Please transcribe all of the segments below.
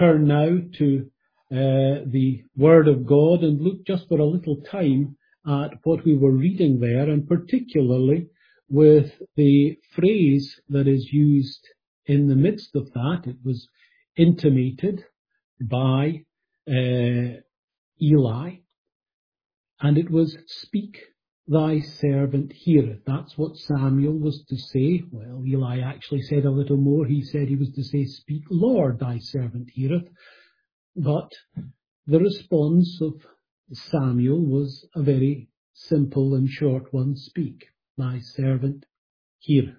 turn now to the Word of God and look just for a little time at what we were reading there, and particularly with the phrase that is used in the midst of that. It was intimated by Eli, and it was, "Speak, thy servant heareth." That's what Samuel was to say. Well, Eli actually said a little more. He said he was to say, "Speak, Lord, thy servant heareth." But the response of Samuel was a very simple and short one: "Speak, thy servant heareth."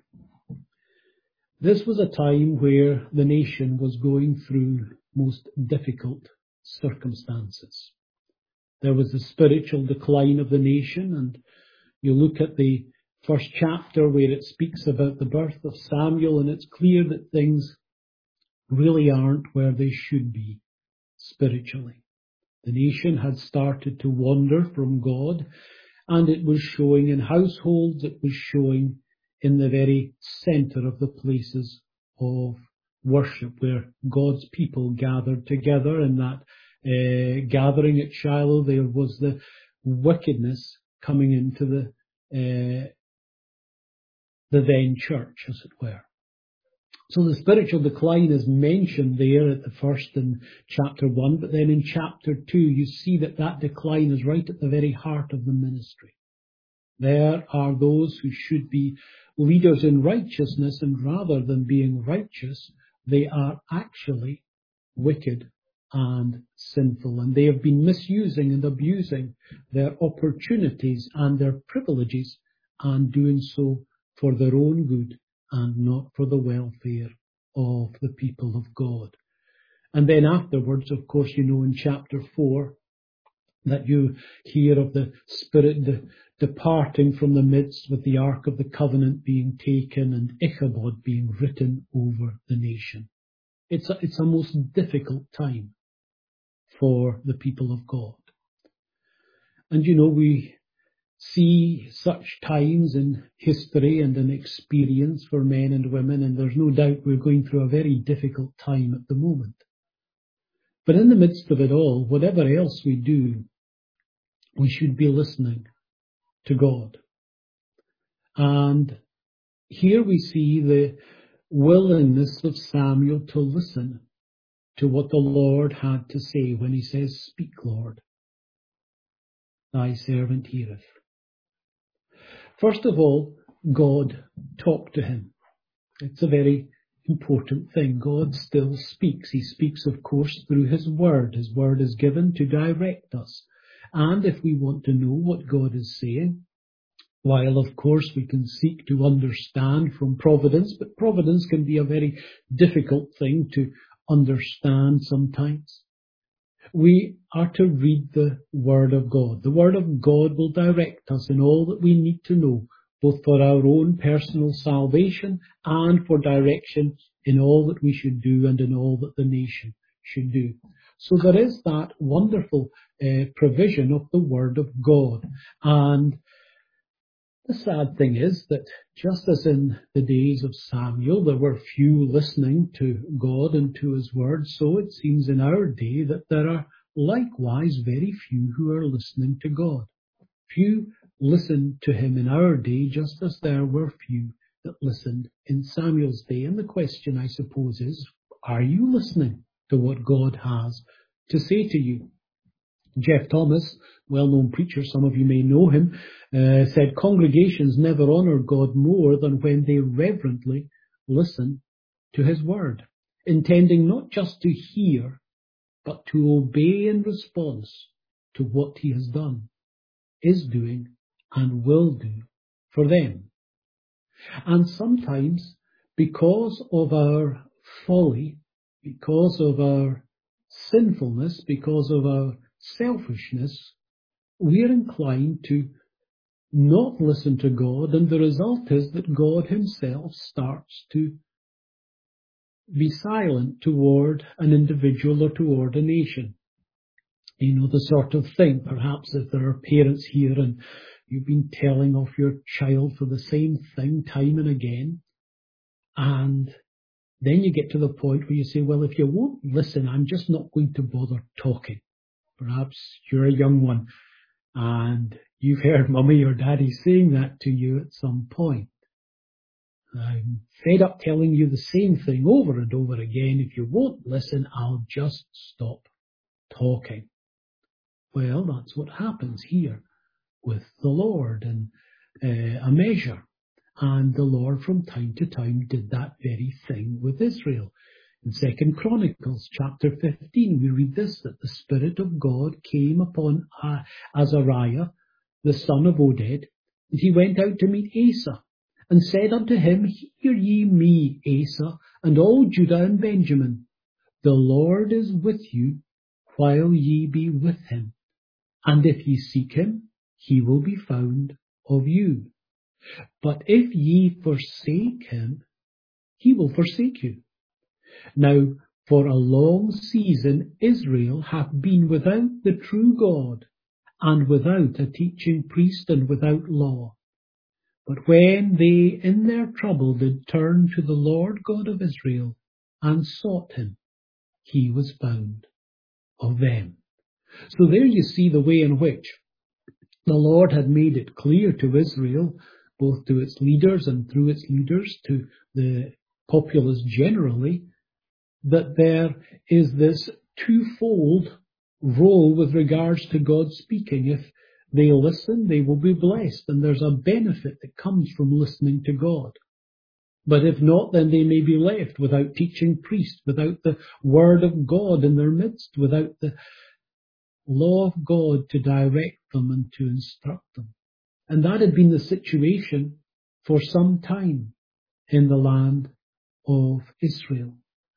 This was a time where the nation was going through most difficult circumstances. There was the spiritual decline of the nation, and you look at the first chapter where it speaks about the birth of Samuel, and it's clear that things really aren't where they should be spiritually. The nation had started to wander from God, and it was showing in households, it was showing in the very centre of the places of worship where God's people gathered together. In that gathering at Shiloh, there was the wickedness coming into the then church, as it were. So the spiritual decline is mentioned there at the first in chapter 1, but then in chapter 2 you see that that decline is right at the very heart of the ministry. There are those who should be leaders in righteousness, and rather than being righteous, they are actually wicked and sinful, and they have been misusing and abusing their opportunities and their privileges, and doing so for their own good and not for the welfare of the people of God. And then afterwards, of course, you know in chapter 4 that you hear of the Spirit departing from the midst, with the Ark of the Covenant being taken and Ichabod being written over the nation. It's a most difficult time for the people of God. And you know, we see such times in history and in experience for men and women, and there's no doubt we're going through a very difficult time at the moment. But in the midst of it all, whatever else we do, we should be listening to God. And here we see the willingness of Samuel to listen to what the Lord had to say when he says, "Speak, Lord, thy servant heareth." First of all, God talked to him. It's a very important thing. God still speaks. He speaks, of course, through his word. His word is given to direct us. And if we want to know what God is saying, while of course we can seek to understand from providence, but providence can be a very difficult thing to understand sometimes, we are to read the Word of God. The Word of God will direct us in all that we need to know, both for our own personal salvation and for direction in all that we should do and in all that the nation should do. So there is that wonderful provision of the Word of God. And the sad thing is that just as in the days of Samuel there were few listening to God and to his word, so it seems in our day that there are likewise very few who are listening to God. Few listen to him in our day, just as there were few that listened in Samuel's day. And the question, I suppose, is, are you listening to what God has to say to you? Jeff Thomas, well-known preacher, some of you may know him, said congregations never honour God more than when they reverently listen to his word, intending not just to hear, but to obey in response to what he has done, is doing, and will do for them. And sometimes, because of our folly, because of our sinfulness, because of our selfishness, we are inclined to not listen to God, and the result is that God himself starts to be silent toward an individual or toward a nation. You know, the sort of thing, perhaps if there are parents here and you've been telling off your child for the same thing time and again, and then you get to the point where you say, well, if you won't listen, I'm just not going to bother talking. Perhaps you're a young one and you've heard mummy or daddy saying that to you at some point. I'm fed up telling you the same thing over and over again. If you won't listen, I'll just stop talking. Well, that's what happens here with the Lord in a measure. And the Lord from time to time did that very thing with Israel. In 2 Chronicles chapter 15, we read this, that the Spirit of God came upon Azariah, the son of Oded, and he went out to meet Asa, and said unto him, Hear ye me, Asa, and all Judah and Benjamin. The Lord is with you, while ye be with him. And if ye seek him, he will be found of you. But if ye forsake him, he will forsake you. Now, for a long season Israel hath been without the true God, and without a teaching priest, and without law. But when they in their trouble did turn to the Lord God of Israel, and sought him, he was found of them. So there you see the way in which the Lord had made it clear to Israel, both to its leaders and through its leaders to the populace generally, that there is this twofold role with regards to God speaking. If they listen, they will be blessed, and there's a benefit that comes from listening to God. But if not, then they may be left without teaching priest, without the word of God in their midst, without the law of God to direct them and to instruct them. And that had been the situation for some time in the land of Israel.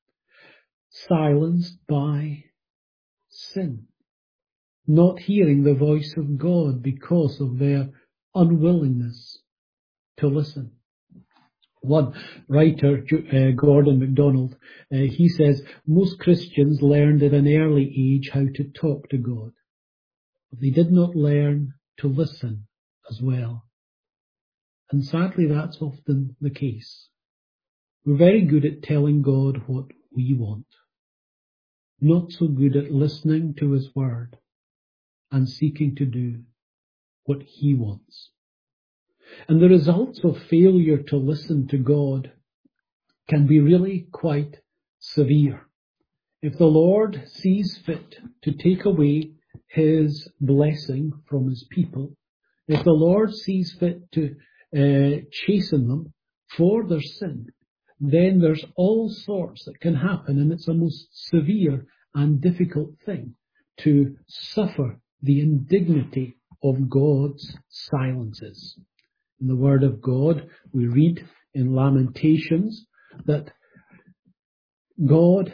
Silenced by sin, not hearing the voice of God because of their unwillingness to listen. One writer, Gordon MacDonald, he says, most Christians learned at an early age how to talk to God, but they did not learn to listen as well. And sadly, that's often the case. We're very good at telling God what we want, not so good at listening to his word and seeking to do what he wants. And the results of failure to listen to God can be really quite severe. If the Lord sees fit to take away his blessing from his people, if the Lord sees fit to chasten them for their sin, then there's all sorts that can happen, and it's a most severe and difficult thing to suffer the indignity of God's silences. In the Word of God, we read in Lamentations that God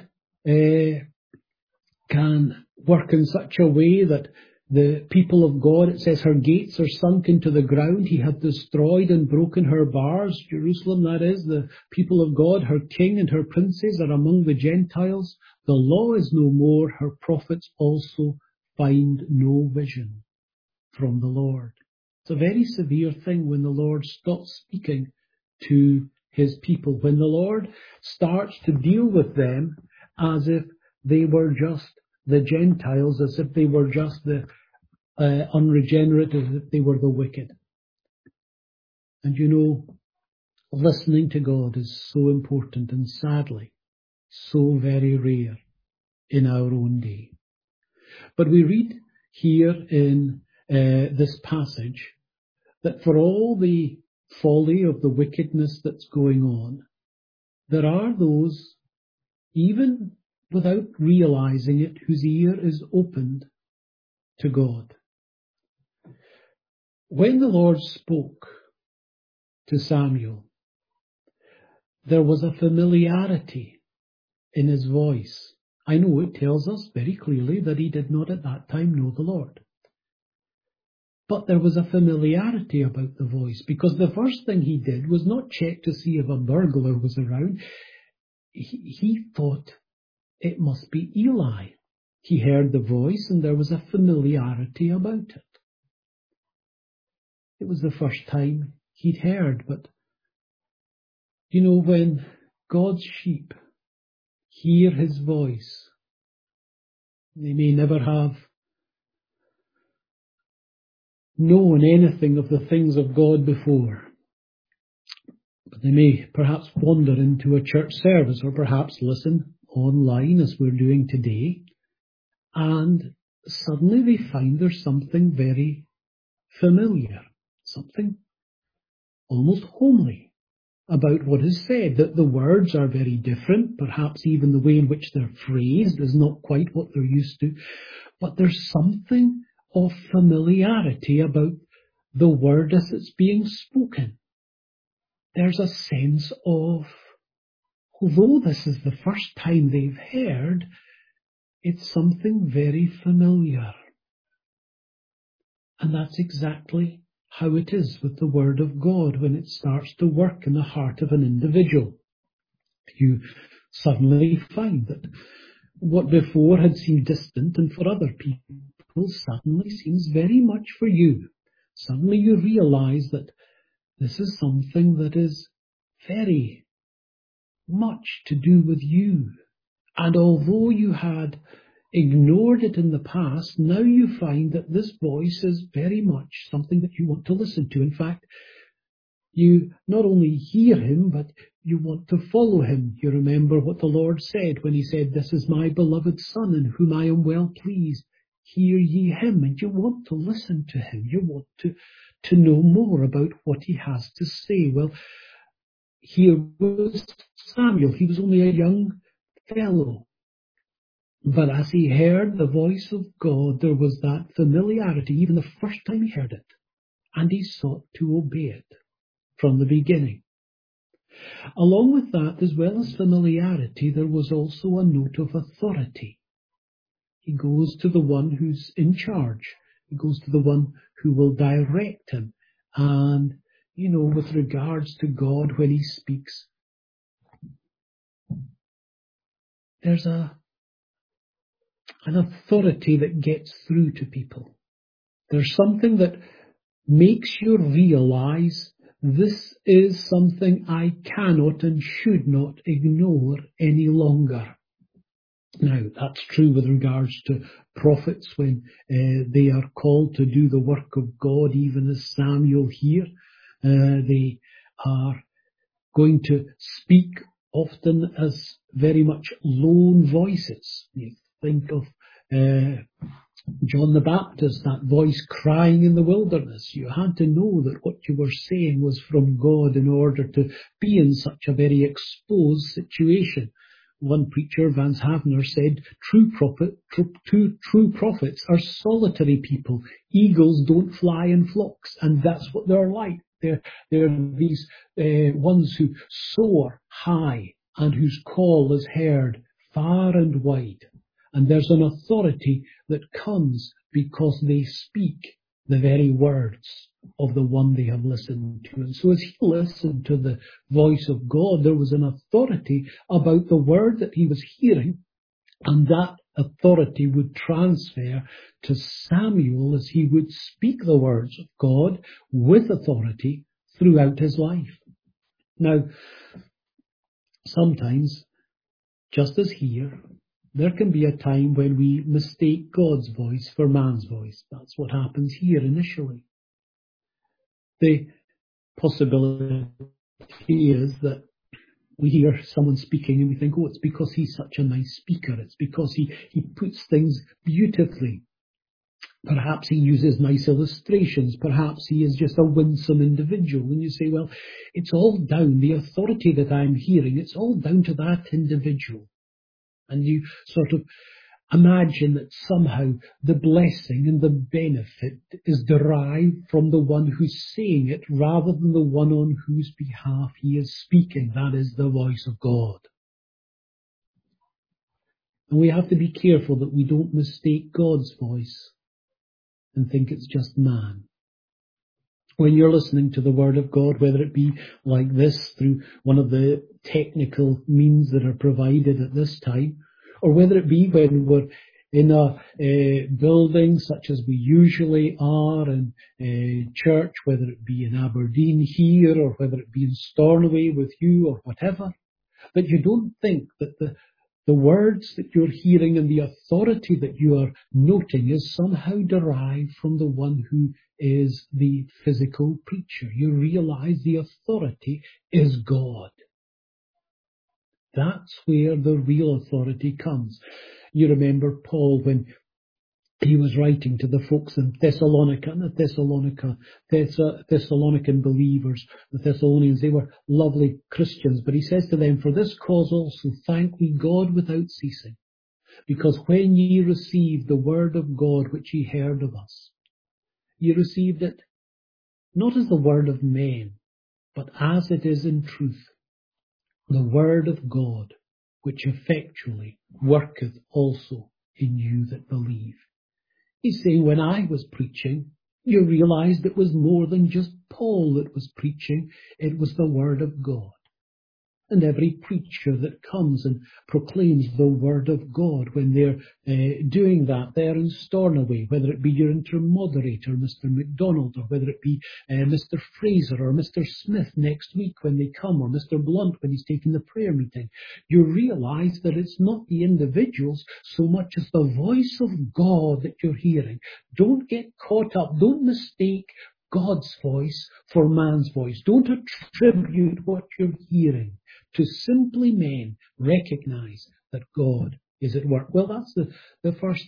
can work in such a way that the people of God, it says, her gates are sunk into the ground. He hath destroyed and broken her bars. Jerusalem, that is, the people of God, her king and her princes are among the Gentiles. The law is no more. Her prophets also find no vision from the Lord. It's a very severe thing when the Lord stops speaking to his people, when the Lord starts to deal with them as if they were just the Gentiles, as if they were just the unregenerate, as if they were the wicked. And you know, listening to God is so important and sadly so very rare in our own day. But we read here in this passage that for all the folly of the wickedness that's going on, there are those, even without realizing it, whose ear is opened to God. When the Lord spoke to Samuel, there was a familiarity in his voice. I know it tells us very clearly that he did not at that time know the Lord. But there was a familiarity about the voice, because the first thing he did was not check to see if a burglar was around. He thought it must be Eli. He heard the voice and there was a familiarity about it. It was the first time he'd heard, but you know, when God's sheep hear his voice. They may never have known anything of the things of God before, but they may perhaps wander into a church service or perhaps listen online as we're doing today, and suddenly they find there's something very familiar, something almost homely about what is said, that the words are very different, perhaps even the way in which they're phrased is not quite what they're used to, but there's something of familiarity about the word as it's being spoken. There's a sense of, although this is the first time they've heard, it's something very familiar. And that's exactly how it is with the Word of God when it starts to work in the heart of an individual. You suddenly find that what before had seemed distant and for other people suddenly seems very much for you. Suddenly you realize that this is something that is very much to do with you. And although you had ignored it in the past, now you find that this voice is very much something that you want to listen to. In fact, you not only hear him, but you want to follow him. You remember what the Lord said when he said, "This is my beloved Son in whom I am well pleased. Hear ye him." And you want to listen to him. You want to know more about what he has to say. Well, here was Samuel. He was only a young fellow. But as he heard the voice of God, there was that familiarity, even the first time he heard it, and he sought to obey it from the beginning. Along with that, as well as familiarity, there was also a note of authority. He goes to the one who's in charge. He goes to the one who will direct him. And, with regards to God, when he speaks, there's an authority that gets through to people. There's something that makes you realize this is something I cannot and should not ignore any longer. Now, that's true with regards to prophets when they are called to do the work of God, even as Samuel here. They are going to speak often as very much lone voices. You think of John the Baptist, that voice crying in the wilderness. You had to know that what you were saying was from God in order to be in such a very exposed situation. One preacher, Vance Havner, said, true prophets are solitary people. Eagles don't fly in flocks, and that's what they're like. They're these ones who soar high and whose call is heard far and wide. And there's an authority that comes because they speak the very words of the one they have listened to. And so as he listened to the voice of God, there was an authority about the word that he was hearing, and that authority would transfer to Samuel as he would speak the words of God with authority throughout his life. Now, sometimes, just as here, there can be a time when we mistake God's voice for man's voice. That's what happens here initially. The possibility is that we hear someone speaking and we think, oh, it's because he's such a nice speaker. It's because he puts things beautifully. Perhaps he uses nice illustrations. Perhaps he is just a winsome individual. And you say, well, it's all down, the authority that I'm hearing, it's all down to that individual. And you sort of imagine that somehow the blessing and the benefit is derived from the one who's saying it rather than the one on whose behalf he is speaking. That is the voice of God. And we have to be careful that we don't mistake God's voice and think it's just man. When you're listening to the Word of God, whether it be like this through one of the technical means that are provided at this time, or whether it be when we're in a building such as we usually are in a church, whether it be in Aberdeen here, or whether it be in Stornoway with you, or whatever, that you don't think that the the words that you're hearing and the authority that you are noting is somehow derived from the one who is the physical preacher. You realize the authority is God. That's where the real authority comes. You remember Paul when he was writing to the folks in Thessalonica, and the Thessalonican believers, the Thessalonians, they were lovely Christians, but he says to them, "For this cause also thank we God without ceasing, because when ye received the word of God which ye heard of us, ye received it not as the word of men, but as it is in truth, the word of God, which effectually worketh also in you that believe." He's saying, when I was preaching, you realized it was more than just Paul that was preaching. It was the Word of God. And every preacher that comes and proclaims the Word of God, when they're doing that, they're in Stornoway, whether it be your intermoderator, Mr. MacDonald, or whether it be Mr. Fraser or Mr. Smith next week when they come, or Mr. Blunt when he's taking the prayer meeting, you realize that it's not the individuals so much as the voice of God that you're hearing. Don't get caught up. Don't mistake God's voice for man's voice. Don't attribute what you're hearing to simply men. Recognize that God is at work. Well, that's the first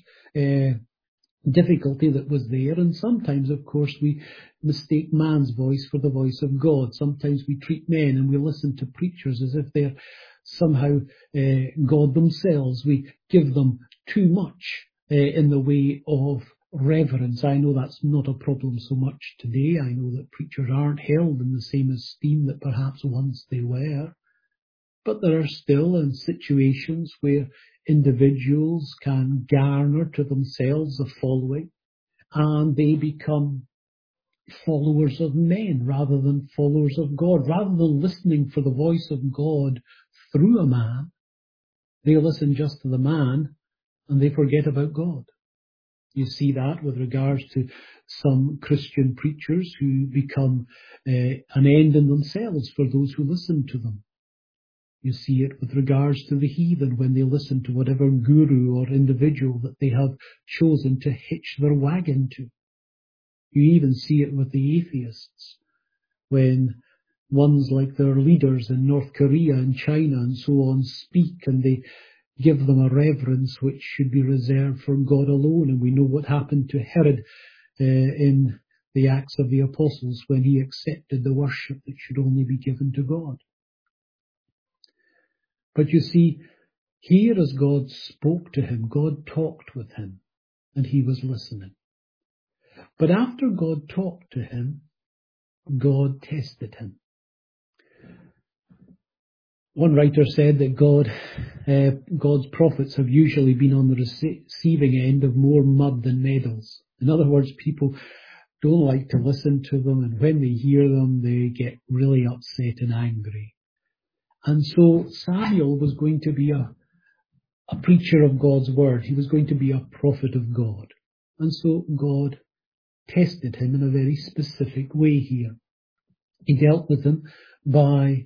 difficulty that was there. And sometimes, of course, we mistake man's voice for the voice of God. Sometimes we treat men and we listen to preachers as if they're somehow God themselves. We give them too much in the way of reverence. I know that's not a problem so much today. I know that preachers aren't held in the same esteem that perhaps once they were. But there are still situations where individuals can garner to themselves a following, and they become followers of men rather than followers of God. Rather than listening for the voice of God through a man, they listen just to the man and they forget about God. You see that with regards to some Christian preachers who become an end in themselves for those who listen to them. You see it with regards to the heathen when they listen to whatever guru or individual that they have chosen to hitch their wagon to. You even see it with the atheists when ones like their leaders in North Korea and China and so on speak, and they give them a reverence which should be reserved for God alone. And we know what happened to Herod in the Acts of the Apostles when he accepted the worship that should only be given to God. But you see, here as God spoke to him, God talked with him, and he was listening. But after God talked to him, God tested him. One writer said that God's prophets have usually been on the receiving end of more mud than medals. In other words, people don't like to listen to them, and when they hear them, they get really upset and angry. And so Samuel was going to be a preacher of God's word. He was going to be a prophet of God. And so God tested him in a very specific way here. He dealt with him by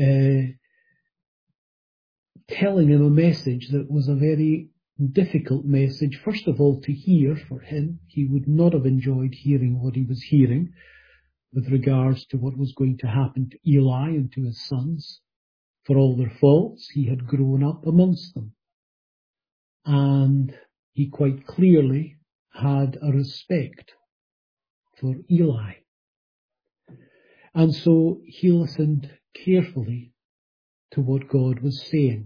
telling him a message that was a very difficult message, first of all, to hear for him. He would not have enjoyed hearing what he was hearing with regards to what was going to happen to Eli and to his sons. For all their faults, he had grown up amongst them. And he quite clearly had a respect for Eli. And so he listened carefully to what God was saying.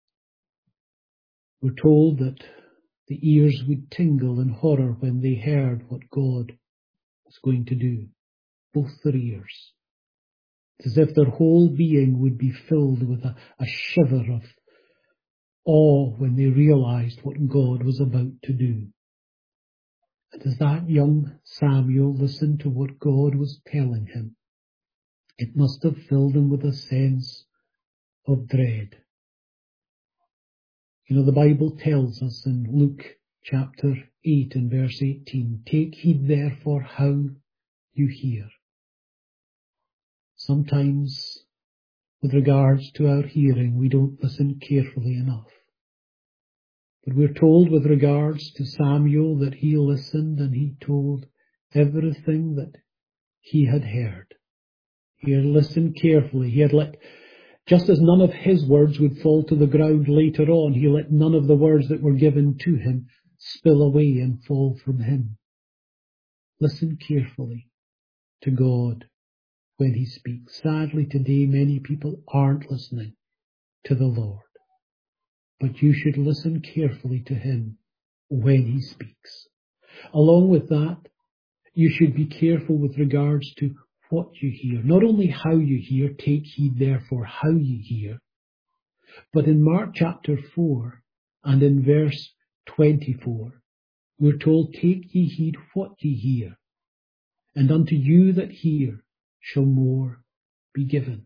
We're told that the ears would tingle in horror when they heard what God was going to do. Both their ears. It's as if their whole being would be filled with a shiver of awe when they realized what God was about to do. And as that young Samuel listened to what God was telling him, it must have filled him with a sense of dread. You know, the Bible tells us in Luke chapter 8 and verse 18, "Take heed therefore how you hear." Sometimes, with regards to our hearing, we don't listen carefully enough. But we're told with regards to Samuel that he listened and he told everything that he had heard. He had listened carefully. He had let, just as none of his words would fall to the ground later on, he let none of the words that were given to him spill away and fall from him. Listen carefully to God when he speaks. Sadly, today many people aren't listening to the Lord. But you should listen carefully to him when he speaks. Along with that, you should be careful with regards to what you hear. Not only how you hear, take heed therefore how you hear, but in Mark chapter 4 and in verse 24, we're told, take ye heed what ye hear, and unto you that hear shall more be given.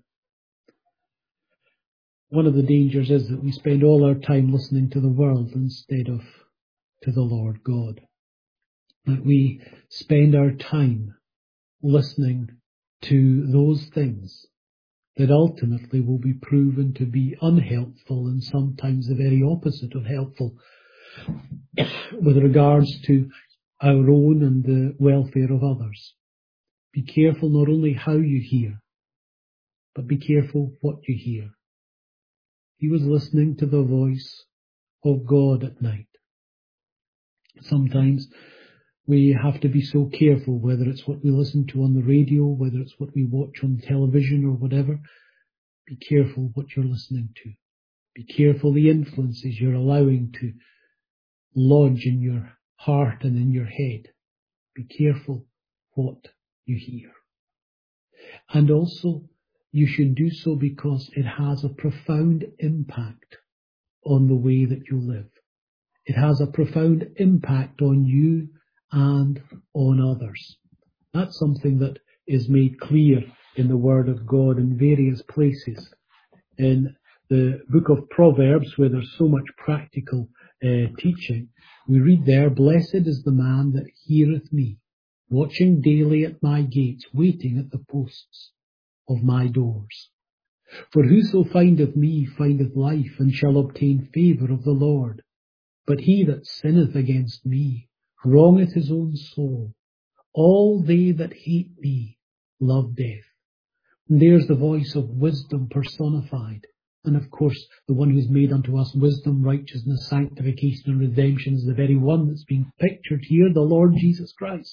One of the dangers is that we spend all our time listening to the world instead of to the Lord God. That we spend our time listening to those things that ultimately will be proven to be unhelpful and sometimes the very opposite of helpful with regards to our own and the welfare of others. Be careful not only how you hear, but be careful what you hear. He was listening to the voice of God at night. Sometimes we have to be so careful, whether it's what we listen to on the radio, whether it's what we watch on television or whatever. Be careful what you're listening to. Be careful the influences you're allowing to lodge in your heart and in your head. Be careful what you hear. And also, you should do so because it has a profound impact on the way that you live. It has a profound impact on you and on others. That's something that is made clear in the Word of God in various places. In the book of Proverbs, where there's so much practical teaching, we read there, blessed is the man that heareth me, watching daily at my gates, waiting at the posts of my doors. For whoso findeth me findeth life, and shall obtain favour of the Lord. But he that sinneth against me wrongeth his own soul. All they that hate me love death. And there's the voice of wisdom personified. And of course, the one who's made unto us wisdom, righteousness, sanctification, and redemption is the very one that's being pictured here, the Lord Jesus Christ.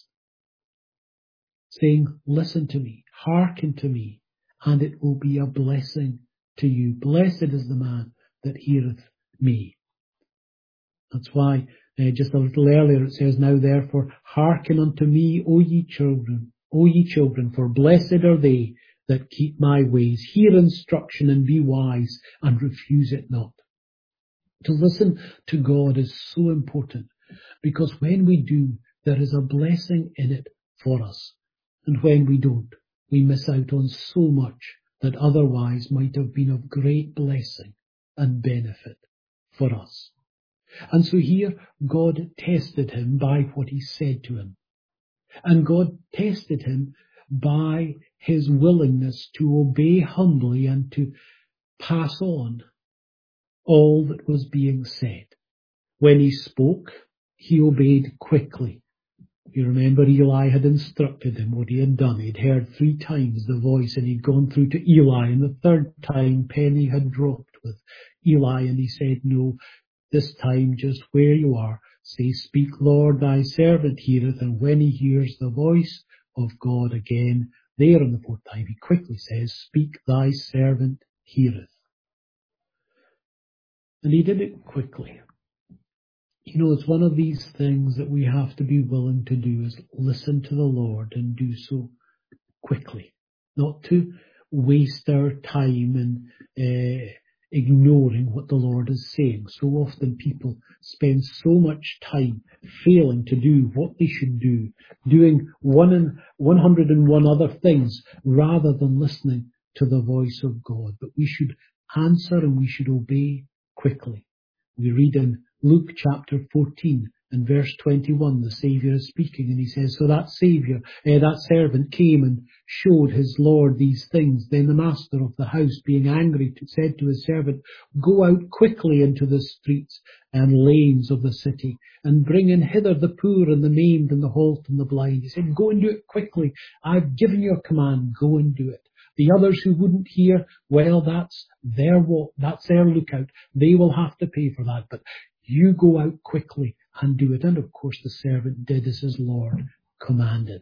Saying, listen to me, hearken to me, and it will be a blessing to you. Blessed is the man that heareth me. That's why, just a little earlier it says, now therefore hearken unto me, O ye children, for blessed are they that keep my ways. Hear instruction and be wise, and refuse it not. To listen to God is so important, because when we do, there is a blessing in it for us. And when we don't, we miss out on so much that otherwise might have been of great blessing and benefit for us. And so here, God tested him by what he said to him. And God tested him by his willingness to obey humbly and to pass on all that was being said. When he spoke, he obeyed quickly. You remember Eli had instructed him what he had done. He'd heard 3 times the voice, and he'd gone through to Eli, and the 3rd time Penny had dropped with Eli, and he said, no, this time just where you are, say, speak, Lord, thy servant heareth. And when he hears the voice of God again, there on the 4th time, he quickly says, speak, thy servant heareth. And he did it quickly. You know, it's one of these things that we have to be willing to do, is listen to the Lord and do so quickly. Not to waste our time in ignoring what the Lord is saying. So often people spend so much time failing to do what they should do, doing 101 other things rather than listening to the voice of God. But we should answer and we should obey quickly. We read in Luke chapter 14 In verse 21, the Saviour is speaking, and he says, so that that servant came and showed his Lord these things. Then the master of the house, being angry, said to his servant, go out quickly into the streets and lanes of the city, and bring in hither the poor and the maimed and the halt and the blind. He said, go and do it quickly. I've given you a command. Go and do it. The others who wouldn't hear, well, that's their lookout. They will have to pay for that. But you go out quickly and do it. And of course the servant did as his Lord commanded.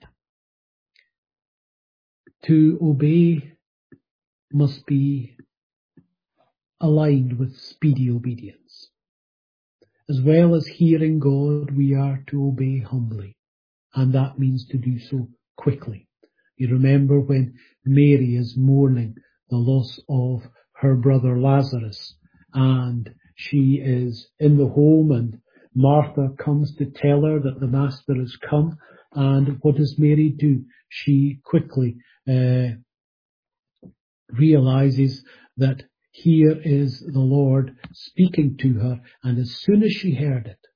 To obey must be aligned with speedy obedience. As well as hearing God, we are to obey humbly. And that means to do so quickly. You remember when Mary is mourning the loss of her brother Lazarus, and she is in the home, and Martha comes to tell her that the Master has come. And what does Mary do? She quickly realizes that here is the Lord speaking to her. And as soon as she heard it,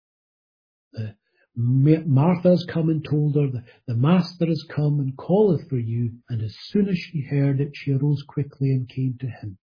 Martha has come and told her that the Master has come and calleth for you. And as soon as she heard it, she arose quickly and came to him.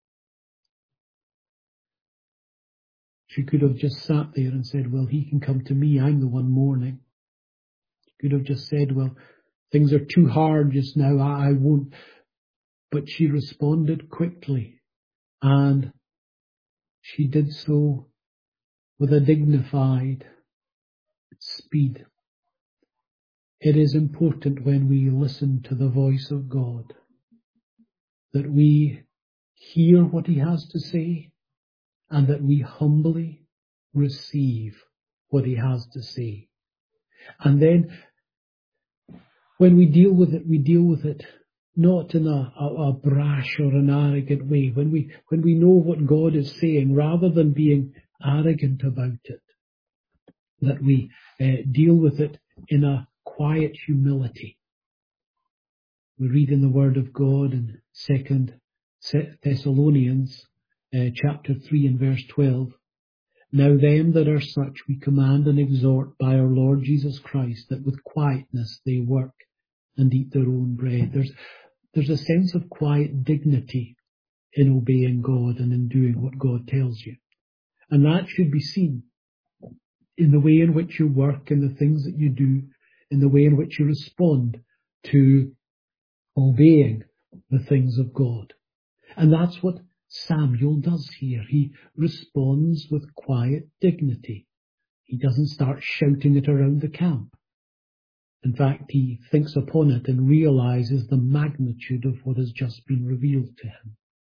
She could have just sat there and said, well, he can come to me. I'm the one mourning. She could have just said, well, things are too hard just now. I won't. But she responded quickly, and she did so with a dignified speed. It is important when we listen to the voice of God that we hear what he has to say, and that we humbly receive what he has to say. And then when we deal with it not in a brash or an arrogant way. When we know what God is saying, rather than being arrogant about it, that we deal with it in a quiet humility. We read in the Word of God in 2 Thessalonians chapter 3 and verse 12, now them that are such we command and exhort by our Lord Jesus Christ, that with quietness they work and eat their own bread. There's a sense of quiet dignity in obeying God and in doing what God tells you. And that should be seen in the way in which you work, in the things that you do, in the way in which you respond to obeying the things of God. And that's what Samuel does here. He responds with quiet dignity. He doesn't start shouting it around the camp. In fact, he thinks upon it and realizes the magnitude of what has just been revealed to him.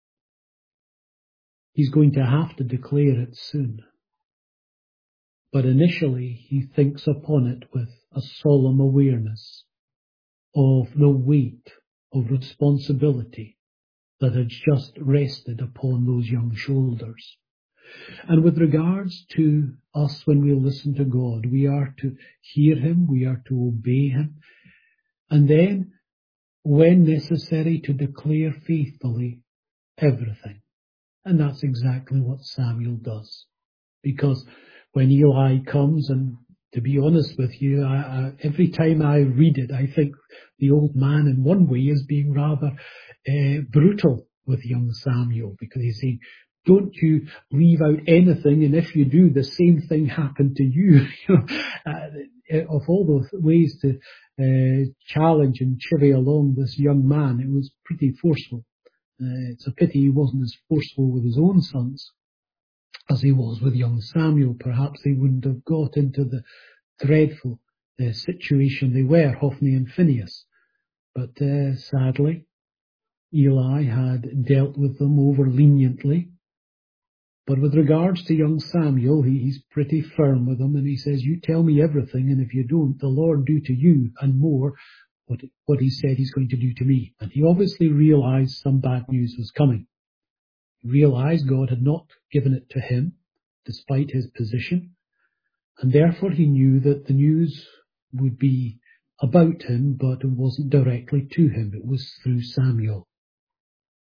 He's going to have to declare it soon. But initially, he thinks upon it with a solemn awareness of the weight of responsibility that had just rested upon those young shoulders. And with regards to us, when we listen to God, we are to hear him, we are to obey him, and then, when necessary, to declare faithfully everything. And that's exactly what Samuel does. Because when Eli comes, and to be honest with you, every time I read it, I think the old man in one way is being rather brutal with young Samuel, because he's saying, don't you leave out anything, and if you do, the same thing happened to you. Of all those ways to challenge and chivvy along this young man, it was pretty forceful. It's a pity he wasn't as forceful with his own sons as he was with young Samuel. Perhaps they wouldn't have got into the dreadful situation they were, Hophni and Phinehas. But sadly, Eli had dealt with them over leniently. But with regards to young Samuel, he's pretty firm with him, and he says, you tell me everything, and if you don't, the Lord do to you and more what he said he's going to do to me. And he obviously realized some bad news was coming. He realized God had not given it to him, despite his position, and therefore he knew that the news would be about him, but it wasn't directly to him. It was through Samuel.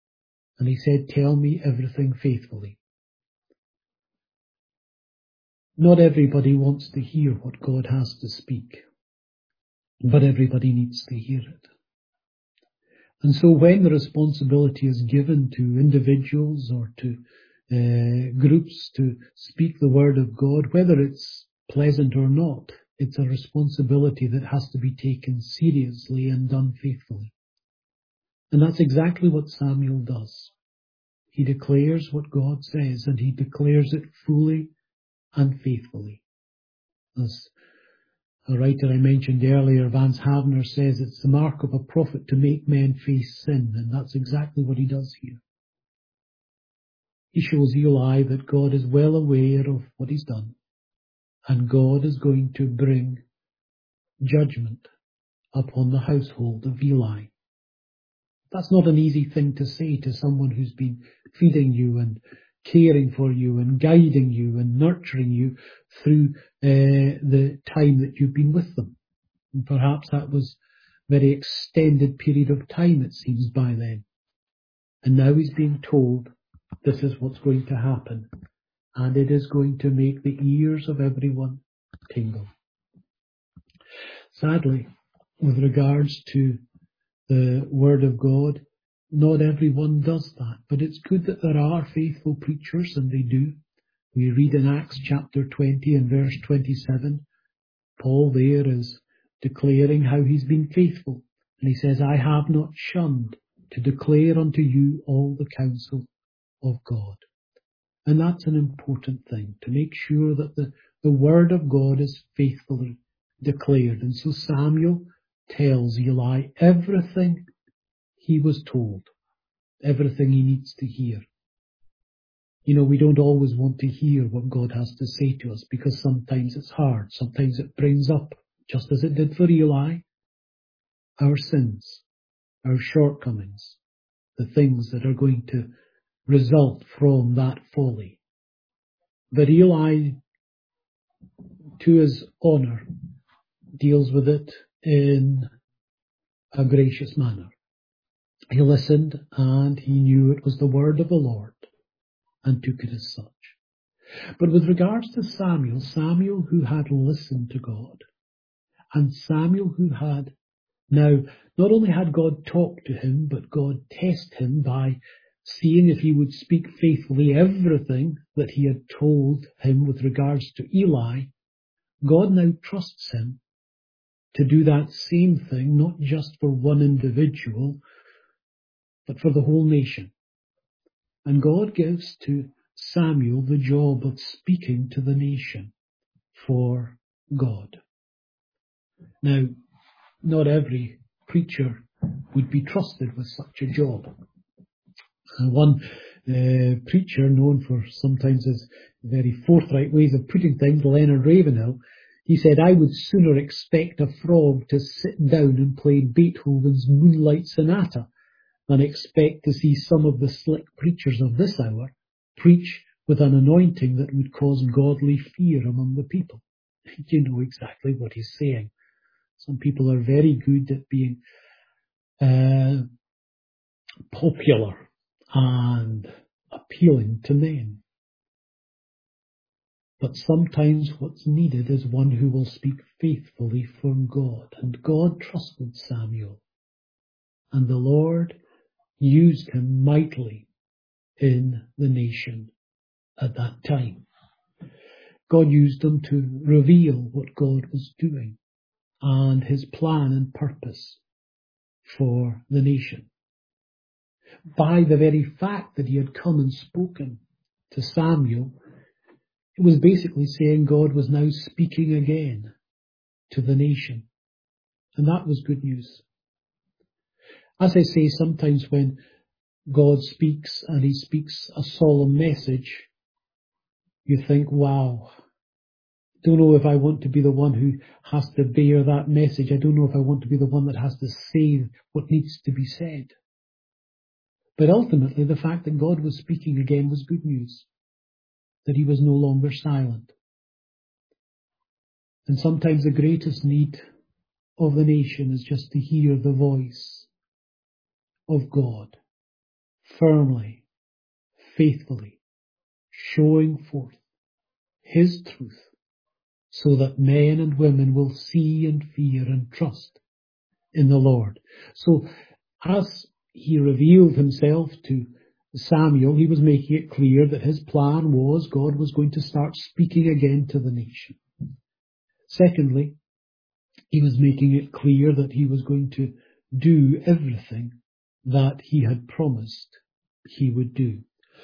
And he said, tell me everything faithfully. Not everybody wants to hear what God has to speak, but everybody needs to hear it. And so when the responsibility is given to individuals or to groups to speak the word of God, whether it's pleasant or not, it's a responsibility that has to be taken seriously and done faithfully. And that's exactly what Samuel does. He declares what God says, and he declares it fully and faithfully. As a writer I mentioned earlier, Vance Havner, says it's the mark of a prophet to make men face sin, and that's exactly what he does here. He shows Eli that God is well aware of what he's done, and God is going to bring judgment upon the household of Eli. That's not an easy thing to say to someone who's been feeding you and caring for you and guiding you and nurturing you through the time that you've been with them. And perhaps that was a very extended period of time, it seems, by then. And now he's being told this is what's going to happen, and it is going to make the ears of everyone tingle. Sadly, with regards to the Word of God, not everyone does that, but it's good that there are faithful preachers, and they do. We read in Acts chapter 20 and verse 27, Paul there is declaring how he's been faithful, and he says, I have not shunned to declare unto you all the counsel of God. And that's an important thing, to make sure that the Word of God is faithfully declared. And so Samuel tells Eli everything he was told, everything he needs to hear. You know, we don't always want to hear what God has to say to us, because sometimes it's hard. Sometimes it brings up, just as it did for Eli, our sins, our shortcomings, the things that are going to result from that folly. But Eli, to his honour, deals with it in a gracious manner. He listened, and he knew it was the word of the Lord, and took it as such. But with regards to Samuel, Samuel who had listened to God, and Samuel who had now not only had God talk to him, but God test him by seeing if he would speak faithfully everything that he had told him with regards to Eli, God now trusts him to do that same thing, not just for one individual, but for the whole nation. And God gives to Samuel the job of speaking to the nation for God. Now, not every preacher would be trusted with such a job. One preacher, known for sometimes his very forthright ways of putting things, Leonard Ravenhill, he said, I would sooner expect a frog to sit down and play Beethoven's Moonlight Sonata than expect to see some of the slick preachers of this hour preach with an anointing that would cause godly fear among the people. You know exactly what he's saying. Some people are very good at being popular and appealing to men. But sometimes what's needed is one who will speak faithfully for God. And God trusted Samuel, and the Lord used him mightily in the nation at that time. God used him to reveal what God was doing and his plan and purpose for the nation. By the very fact that he had come and spoken to Samuel, it was basically saying God was now speaking again to the nation. And that was good news. As I say, sometimes when God speaks and he speaks a solemn message, you think, wow, don't know if I want to be the one who has to bear that message. I don't know if I want to be the one that has to say what needs to be said. But ultimately, the fact that God was speaking again was good news, that he was no longer silent. And sometimes the greatest need of the nation is just to hear the voice of God firmly, faithfully, showing forth his truth, so that men and women will see and fear and trust in the Lord. So as he revealed himself to Samuel, he was making it clear that his plan was God was going to start speaking again to the nation. Secondly, he was making it clear that he was going to do everything that he had promised he would do.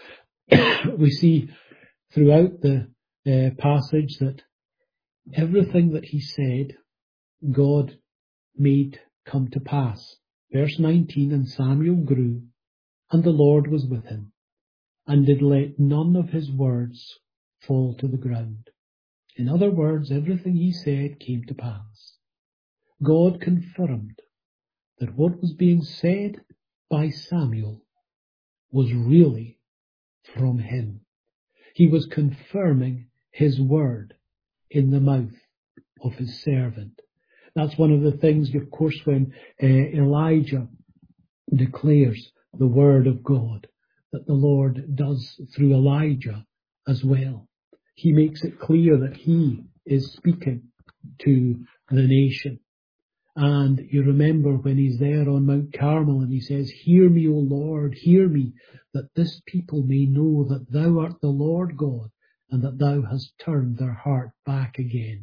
We see throughout the passage that everything that he said, God made come to pass. Verse 19, and Samuel grew, and the Lord was with him, and did let none of his words fall to the ground. In other words, everything he said came to pass. God confirmed that what was being said by Samuel was really from him. He was confirming his word in the mouth of his servant. That's one of the things, of course, when Elijah declares the word of God, that the Lord does through Elijah as well. He makes it clear that he is speaking to the nation. And you remember when he's there on Mount Carmel and he says, hear me, O Lord, hear me, that this people may know that thou art the Lord God, and that thou hast turned their heart back again.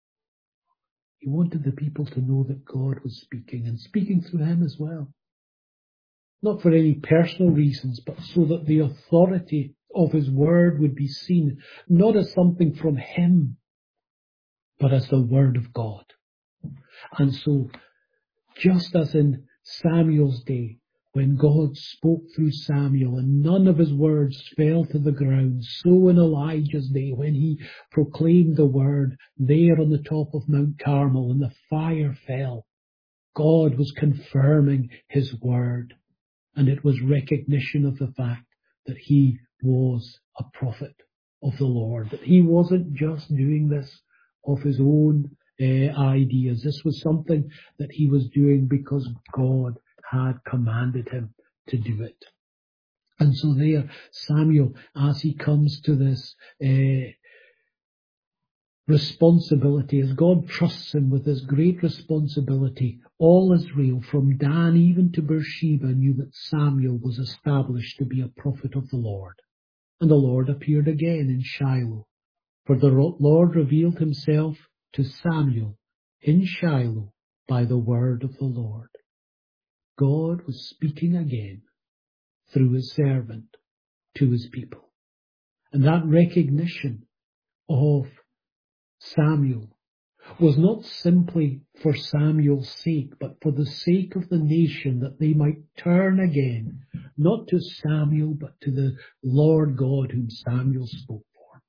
He wanted the people to know that God was speaking, and speaking through him as well. Not for any personal reasons, but so that the authority of his word would be seen, not as something from him, but as the word of God. And so, just as in Samuel's day, when God spoke through Samuel and none of his words fell to the ground, so in Elijah's day, when he proclaimed the word there on the top of Mount Carmel and the fire fell, God was confirming his word. And it was recognition of the fact that he was a prophet of the Lord, that he wasn't just doing this of his own ideas. This was something that he was doing because God had commanded him to do it. And so there, Samuel, as he comes to this responsibility, as God trusts him with this great responsibility, all Israel, from Dan even to Beersheba, knew that Samuel was established to be a prophet of the Lord. And the Lord appeared again in Shiloh, for the Lord revealed himself to Samuel in Shiloh by the word of the Lord. God was speaking again through his servant to his people. And that recognition of Samuel was not simply for Samuel's sake, but for the sake of the nation, that they might turn again, not to Samuel, but to the Lord God whom Samuel spoke for.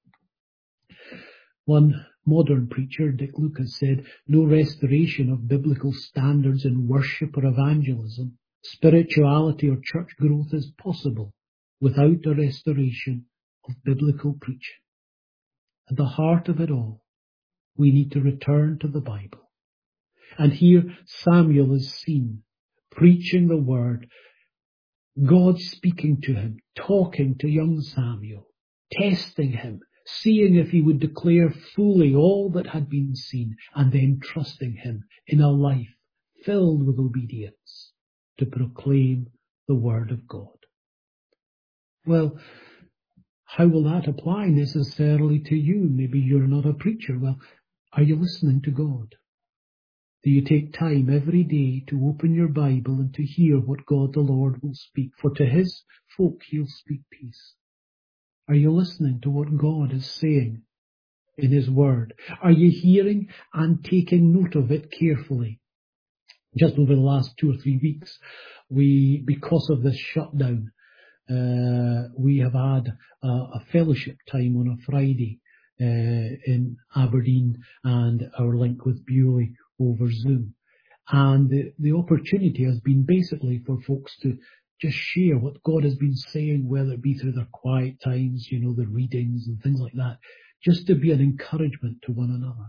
One modern preacher, Dick Lucas, said, no restoration of biblical standards in worship or evangelism, spirituality or church growth is possible without a restoration of biblical preaching. At the heart of it all, we need to return to the Bible. And here Samuel is seen preaching the word, God speaking to him, talking to young Samuel, testing him, seeing if he would declare fully all that had been seen, and then trusting him in a life filled with obedience to proclaim the word of God. Well, how will that apply necessarily to you? Maybe you're not a preacher. Well, are you listening to God? Do you take time every day to open your Bible and to hear what God the Lord will speak? For to his folk he'll speak peace. Are you listening to what God is saying in his word? Are you hearing and taking note of it carefully? Just over the last 2 or 3 weeks, because of this shutdown, we have had a fellowship time on a Friday in Aberdeen, and our link with Bewley over Zoom. And the opportunity has been basically for folks to just share what God has been saying, whether it be through their quiet times, the readings and things like that, just to be an encouragement to one another.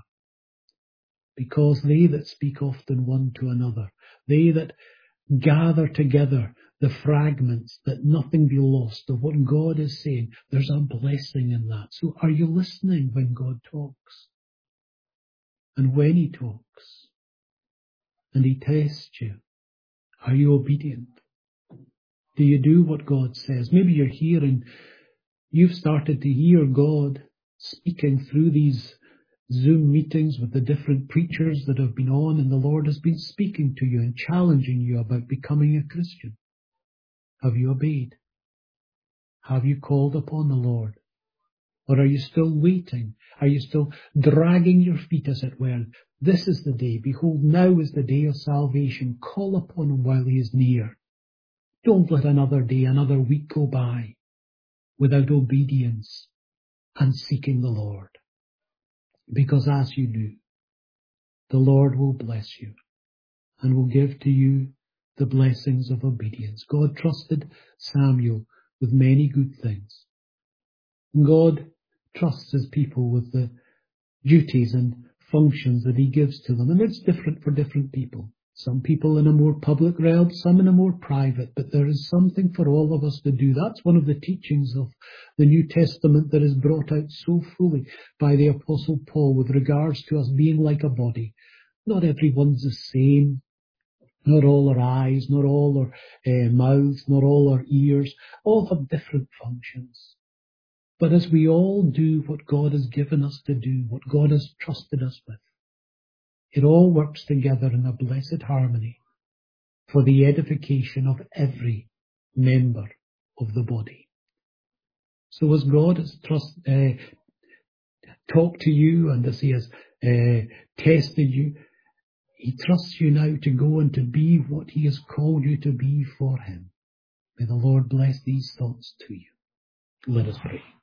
Because they that speak often one to another, they that gather together, the fragments, that nothing be lost of what God is saying. There's a blessing in that. So are you listening when God talks? And when he talks and he tests you, are you obedient? Do you do what God says? Maybe you're here and you've started to hear God speaking through these Zoom meetings with the different preachers that have been on, and the Lord has been speaking to you and challenging you about becoming a Christian. Have you obeyed? Have you called upon the Lord? Or are you still waiting? Are you still dragging your feet, as it were? This is the day. Behold, now is the day of salvation. Call upon him while he is near. Don't let another day, another week go by without obedience and seeking the Lord. Because as you do, the Lord will bless you and will give to you the blessings of obedience. God trusted Samuel with many good things. God trusts his people with the duties and functions that he gives to them. And it's different for different people. Some people in a more public realm, some in a more private, but there is something for all of us to do. That's one of the teachings of the New Testament that is brought out so fully by the Apostle Paul with regards to us being like a body. Not everyone's the same. Not all our eyes, not all our mouths, not all our ears. All have different functions. But as we all do what God has given us to do, what God has trusted us with, it all works together in a blessed harmony for the edification of every member of the body. So as God has talked to you and as he has tested you, he trusts you now to go and to be what he has called you to be for him. May the Lord bless these thoughts to you. Let us pray.